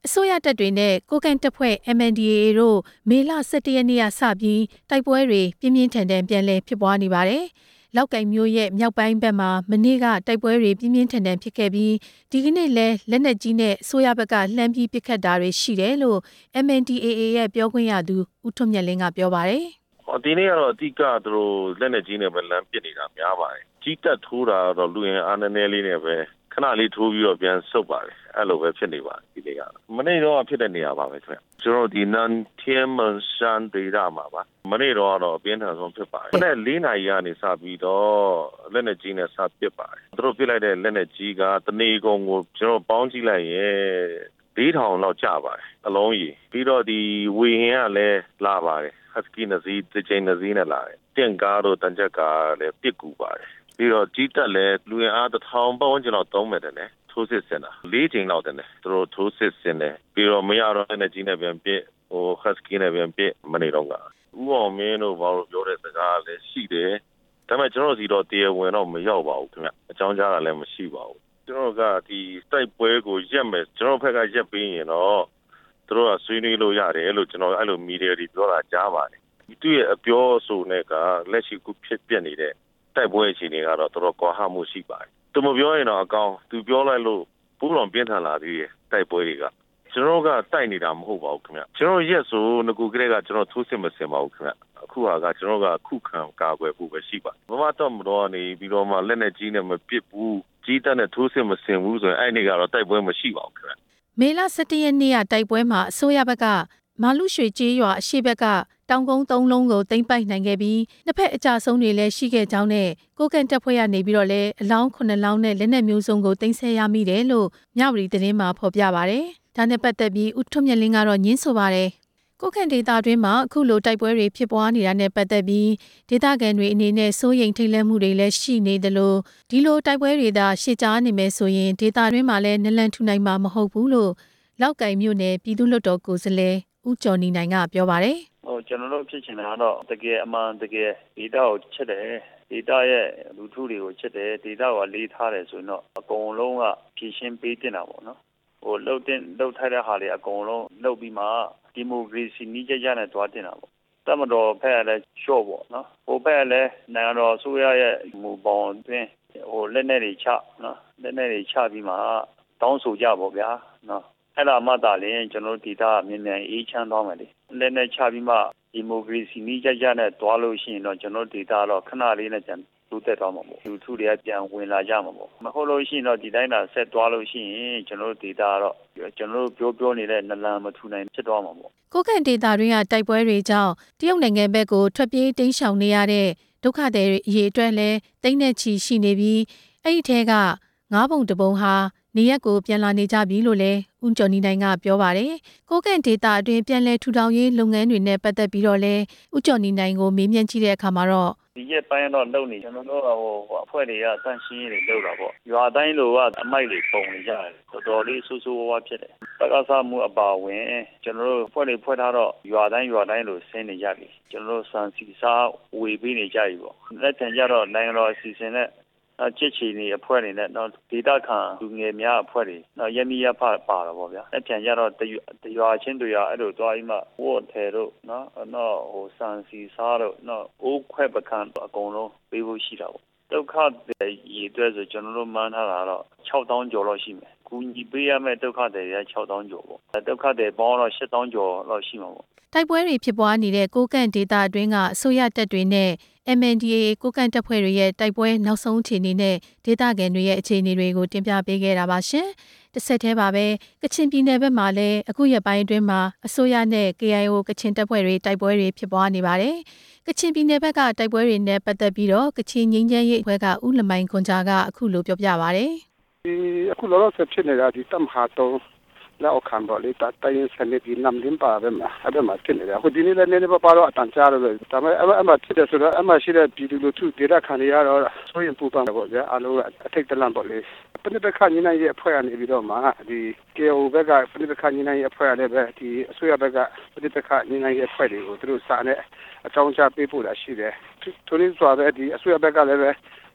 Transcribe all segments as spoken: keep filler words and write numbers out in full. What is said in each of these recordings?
အစိုးရတပ်တွေနဲ့ကိုကန့်တပ်ဖွဲ့ M N D A A တို့မေလဆယ့်တစ်ရက်နေ့ကစပြီးတိုက်ပွဲတွေပြင်းပြင်းထန်ထန်ပြန်လည်ဖြစ်ပွားနေပါတယ်။လောက်ကိုင်မြို့ရဲ့မြောက်ပိုင်းဘက်မှာမနေ့ကတိုက်ပွဲတွေပြင်းပြင်းထန်ထန်ဖြစ်ခဲ့ပြီးဒီကနေ့လဲလက်နက်ကြီးနဲ့အစိုးရဘက်ကလှမ်းပြီးပစ်ခတ်တာတွေရှိတယ်လို့ M N D A A ရဲ့ပြောခွင့်ရသူဦးထွန်းမြတ်လင်းကပြောပါတယ်။ဒီနေ့ကတော့အတိကသူတို့လက်နက်ကြီးနဲ့ပဲလမ်းပစ်နေတာများပါတယ်။ကြီးတက်ထိုးတာတော့လူရင်အားနည်းနည်းလေးနဲ့ပဲခဏလေးထိုးပြီးတော့ပြန်ဆုတ်ပါတယ်အဲ့လိုပဲဖြစ်နေပါတယ်ဒီနေ့ကမနေ့တော့ဖြစ်တဲ့နေရာပါပဲခင်ဗျကျွန်တော်ဒီနန်တီယမ်မန်ရှန်ဒေတာမှာပါမနေ့တော့တော့အပြင်းထန်ဆုံးဖြစ်ပါတယ်မနေ့လေးနာရီကနေစပြီးတော့လက်နက်ကြီးနဲ့စပစ်ပါတယ်သူတို့ပစ်လိုက်တဲ့လက်နက်ကြီးကတနေကုန်ကိုကျွန်တော်ပေါင်းကြည့်လိုက်ရင်လေးထောင်လောက်ကျပါတယ်အလုံးကြီးပြီးတော့ဒီဝေဟင်ကလည်းလာပါတယ်ဟတ်စကီနဇီတစ်ချိန်နဇီနဲ့လာတယ်တင့်ကားတို့တန်ချက်ကားလည်းပစ်ကူပါတယ်ပြီးတော့ကြီးတက်လည်းလူရင်အားတစ်ထောင်ပေါင်းကျွန်တော်သုံးမယ်တယ်လေထိုးစစ်ဆင်တာလေးချိန်လောက်တယ်လေသူတို့ထိုးစစ်ဆင်တယ်ပြီးတော့မရတော့တဲ့ကြီးနဲ့ပြန်ပစ်ဟိုဟတ်စကီနဲ့ပြန်ပစ်မနေတော့ကဥအောင်မင်းတို့ဘာလို့ပြောတဲ့စကားလည်းရှိတယ်ဒါပေမဲ့ကျွန်တော်စီတော့တရားဝင်တော့မရောက်ပါဘူးခင်ဗျအကြောင်းကြားတာလည်းမရှိပါဘူးကျွန်တော်ကဒီတိုက်ပွဲကိုရက်မယ်ကျွန်တော်ဘက်ကရက်ပြီးရင်တော့သူတို့ကဆွေးနွေးလို့ရတယ်လို့ကျွန်တော်အဲ့လိုမီဒီယာတွေပြောတာကြားပါတယ်သူရဲ့အပြောဆိုနဲ့ကလက်ရှိခုဖြစ်ပြနေတဲ့တိုက်ပွဲအခြေအနေကတော့တော်တော်ကွာဟမှုရှိပါတယ်သူမပြောရင်တော့အကောင်သူပြောလိုက်လို့ပူတော်ပြင်းထန်လာသေးတယ်တိုက်ပွဲတွေကကျွန်တော်ကတိုက်နေတာမဟုတ်ပါဘူးခင်ဗျကျွန်တော်ရက်ဆိုငကူကလေးကကျွန်တော်ထိုးစစ်မစင်ပါဘူးခင်ဗျအခုဟာကကျွန်တော်ကခုခံကာကွယ်ဖို့ပဲရှိပါတယ်မမတော့မတော်နေပြီးတော့မှလက်နဲ့ကြီးနဲ့မပစ်ဘူးကြီးတက်နဲ့ထိုးစစ်မစင်ဘူးဆိုရင်အဲ့ဒီကတော့တိုက်ပွဲမရှိပါဘူးခင်ဗျမေလဆယ့်တစ်ရက်နေ့ကတိုက်ပွဲမှာအစိုးရဘက်ကမာလူရွှေကျေးရွာအရှိဘက်ကတောင်ကုန်းသုံးလုံးကိုသိမ်းပိုက်နိုင်ခဲ့ပြီးနှစ်ဖက်အကြဆုံးတွေလည်းရှိခဲ့ကြောင်းနဲ့ကိုကန့်တပ်ဖွဲ့ကနေပြီးတော့လည်းအလောင်းခုနှစ်လောင်းနဲ့လက်နက်မျိုးစုံကိုသိမ်းဆည်းရမိတယ်လို့မြဝတီသတင်းမှာဖော်ပြပါတယ်။ဒါနဲ့ပတ်သက်ပြီးဦးထွန်းမြတ်လင်းကတော့ညင်းဆိုပါတယ်။ကိုကန့်ဒေသတွင်းမှာအခုလိုတိုက်ပွဲတွေဖြစ်ပွားနေတာနဲ့ပတ်သက်ပြီးဒေသခံတွေအနေနဲ့စိုးရိမ်ထိတ်လန့်မှုတွေလည်းရှိနေတယ်လို့ဒီလိုတိုက်ပွဲတွေသာရှေ့ကြားနေမယ်ဆိုရင်ဒေသတွင်းမှာလည်းနလန်ထူနိုင်မှာမဟုတ်ဘူးလို့လောက်ကိုင်မြို့နယ်ပြည်သူ့လွှတ်တော်ကိုယ်စားလှယ်ဦးကျော်နေနိုင်ကပြောပါတယ်ဟိုကျွန်တော်တို့ဖြစ်ချင်တာကတော့တကယ်အမှန်တကယ်ဒေတာကိုချက်တယ်ဒေတာရဲ့လူထုတွေကိုချက်တယ်ဒေတာကိုလေးထားတယ်ဆိုရင်တော့အကုန်လုံးကဖြည့်ရှင်းပေးတင်တာပေါ့နော်ဟိုလှုပ်တင်လှုပ်ထားတဲ့ဟာတွေအကုန်လုံးလှုပ်ပြီးမှဒီမိုကရေစီနည်းကြကြနဲ့တွားတင်တာပေါ့တမတော်ဖက်လည်းရှော့ပေါ့နော်ဟိုဖက်လည်းနိုင်ငံတော်အစိုးရရဲ့မူပေါင်းတွင်ဟိုလက်နဲ့တွေချနော်လက်နဲ့တွေချပြီးမှတောင်းဆိုကြပေါ့ဗျာနော်အဲ့ဒါမှသာလေကျွန်တော်တို့ဒေတာမြင်မြန်အေးချမ်းသွားမယ်လေလက်နဲ့ချပြီးမှဒီမိုကရေစီနည်းကြကြနဲ့တွားလို့ရှိရင်တော့ကျွန်တော်ဒေတာတော့ခဏလေးနဲ့ပြန်တိုးတက်သွားမှာပေါ့လူထုတွေကပြန်ဝင်လာကြမှာပေါ့မဟုတ်လို့ရှိရင်တော့ဒီတိုင်းသာဆက်တွားလို့ရှိရင်ကျွန်တော်ဒေတာတော့ကျွန်တော်တို့ပြောပြောနေတဲ့နလန်မထူနိုင်ဖြစ်သွားမှာပေါ့ကိုကန့်ဒေတာတွင်းကတိုက်ပွဲတွေကြောင့်တရုတ်နိုင်ငံဘက်ကိုထွက်ပြေးတိမ်းရှောင်နေရတဲ့ဒုက္ခသည်တွေအရေးအတွက်လည်းတိမ့်နဲ့ချီရှိနေပြီးအဲ့ဒီထဲကငါးပုံတစ်ပုံဟာနေရက်ကိုပြန်လာနေကြပြီလို့လည်းဦးကျော်နေနိုင်ကပြောပါတယ်။ကိုကန့်ဒေတာအတွင်းပြန်လည်ထူထောင်ရေးလုပ်ငန်းတွေနဲ့ပတ်သက်ပြီးတော့လည်းဦးကျော်နေနိုင်ကိုမေးမြန်းကြည့်တဲ့အခါမှာတော့ဒီရက်ပိုင်းတော့လုပ်နေကျွန်တော်တို့ဟိုအဖွဲ့တွေကတန့်ရှင်းရေးတွေလုပ်တာပေါ့။ရွာတိုင်းလိုကအမိုက်တွေပုံနေကြတယ်။တော်တော်လေးဆူဆူဝါးဝါးဖြစ်တယ်။တက္ကသမှုအပါဝင်ကျွန်တော်တို့အဖွဲ့တွေဖွဲ့ထားတော့ရွာတိုင်းရွာတိုင်းလိုဆင်းနေကြပြီ။ကျွန်တော်တို့စံစီစားဝေပေးနေကြပြီပေါ့။လက်ထံကြတော့နိုင်ငံတော်အစီအစဉ်နဲ့အချစ်ချီနေအဖွဲ့တွေနဲ့တော့ဒေတာခံလူငယ်များအဖွဲ့တွေတော့ရမီရဖပါတော့ဗောဗျာအပြန်ကြတော့တရွာချင်းတွေရအဲ့လိုတွားပြီးမှဝတ်ထဲတို့နော်တော့ဟိုစံစီစားတို့နော်အိုးခွဲပကံအကုန်လုံးပေးဖို့ရှိတာဗောဒုက္ခတွေရည်အတွက်ဆိုကျွန်တော်တို့မှန်းထားတာတော့ခြောက်သောင်းကျော်လောက်ရှိမယ်ကူညီပေးရမယ့်ဒုက္ခတွေရခြောက်သောင်းကျော်ဗောဒုက္ခတွေပေါင်းတော့ရှစ်သောင်းကျော်လောက်ရှိမှာဗောတိုက်ပွဲတွေဖြစ်ပွားနေတဲ့ကိုကန့်ဒေတာအတွင်းကအစိုးရတပ်တွေနဲ့ M N D A A ကိုကန့်တပ်ဖွဲ့တွေရဲ့တိုက်ပွဲနောက်ဆုံးအခြေအနေနဲ့ဒေသခံတွေရဲ့အခြေအနေတွေကိုတင်ပြပေးခဲ့တာပါရှင်။တစ်ဆက်တည်းပါပဲကချင်ပြည်နယ်ဘက်မှာလည်းအခုရက်ပိုင်းအတွင်းမှာအစိုးရနဲ့ K I O ကချင်တပ်ဖွဲ့တွေတိုက်ပွဲတွေဖြစ်ပွားနေပါတယ်။ကချင်ပြည်နယ်ဘက်ကတိုက်ပွဲတွေနဲ့ပတ်သက်ပြီးတော့ကချင်ငြိမ်းချမ်းရေးအဖွဲ့ကဦးလမိုင်ခွန်ဂျာကအခုလိုပြောပြပါဗျ။ဒီအခုလောလောဆယ်ဖြစ်နေတာဒီတမ်ဟာတုံးแล้วคันบ่เลยตาตายสนิทนำลิ้นป่าแบบมาแบบมาขึ้นเลยคนที่นี่แล้วเนี่ยป่าเราอันจ้าเลยแต่ไม่เอามาที่เดียวสุดแล้วเอามาที่เดียวปีดูลูทุเดี๋ยวขันนี้เราสวยปูปังบ่เลยอาลูอาทิตย์ตะลันบ่เลยเป็นไปขันนี้นั่นยี่พ่อเนี่ยวิโรมาดีเกี่ยวกับก็เป็นไปขันนี้นั่นยี่พ่อเนี่ยแบบที่สวยแบบก็เป็นไปขันนี้นั่นยี่พ่อเลยตัวสารเนี่ยจ้องจ้าไปปูได้สิเลยทุนนี้ตัวแบบที่สวยแบบก็เลยแบบ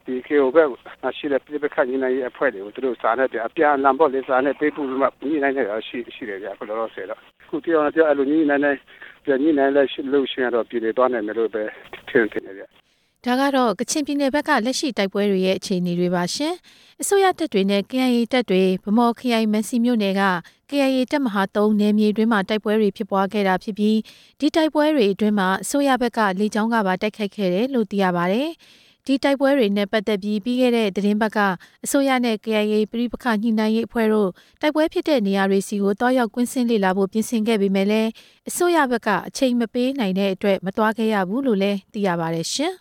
ဒီ K O ဘက်ရှိတဲ့ပြည်ပခန့်ညီနိုင်ရေးအဖွဲ့တွေကိုသူတို့စာနဲ့ပြအပြန်လန်ပေါ့လေစာနဲ့ပေးပို့ပြီးမှညီနိုင်နေတာရှိရှိတယ်ဗျအခုလောလောဆယ်တော့ခုပြောင်းပြောင်းအဲ့လိုညီနိုင်နိုင်ပြန်ညီနိုင်လဲလို့ရှိရင်တော့ပြည်နေသွားနိုင်တယ်လို့ပဲထင်ထင်တယ်ဗျဒါကတော့ကချင်ပြည်နယ်ဘက်ကလက်ရှိတိုက်ပွဲတွေရဲ့အခြေအနေတွေပါရှင်အစိုးရတပ်တွေနဲ့ K I A တပ်တွေဗမော်ခရိုင်မန်စီမြို့နယ်က K I A တပ်မဟာသုံးနယ်မြေတွင်းမှာတိုက်ပွဲတွေဖြစ်ပွားခဲ့တာဖြစ်ပြီးဒီတိုက်ပွဲတွေအတွင်းမှာအစိုးရဘက်ကလေကြောင်းကပါတိုက်ခိုက်ခဲ့တယ်လို့သိရပါတယ်ဒီတိုက်ပွဲတွေနဲ့ပတ်သက်ပြီးပြီးခဲ့တဲ့သတင်းပတ်ကအစိုးရနဲ့ K I A ပြည်ပခညှိနှိုင်းရေးအဖွဲ့တို့တိုက်ပွဲဖြစ်တဲ့နေရာတွေစီကိုတွားရောက်ကွင်းဆင်းလေ့လာဖို့ပြင်ဆင်ခဲ့ပေမဲ့လည်းအစိုးရဘက်ကအချိန်မပေးနိုင်တဲ့အတွက်မတွားခဲ့ရဘူးလို့လည်းသိရပါတယ်ရှင်